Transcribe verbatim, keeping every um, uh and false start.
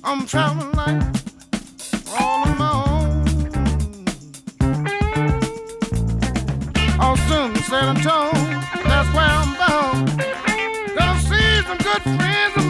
I'm traveling like all on my own. Austin, San Antonio, that's where I'm bound. Gonna see some good friends of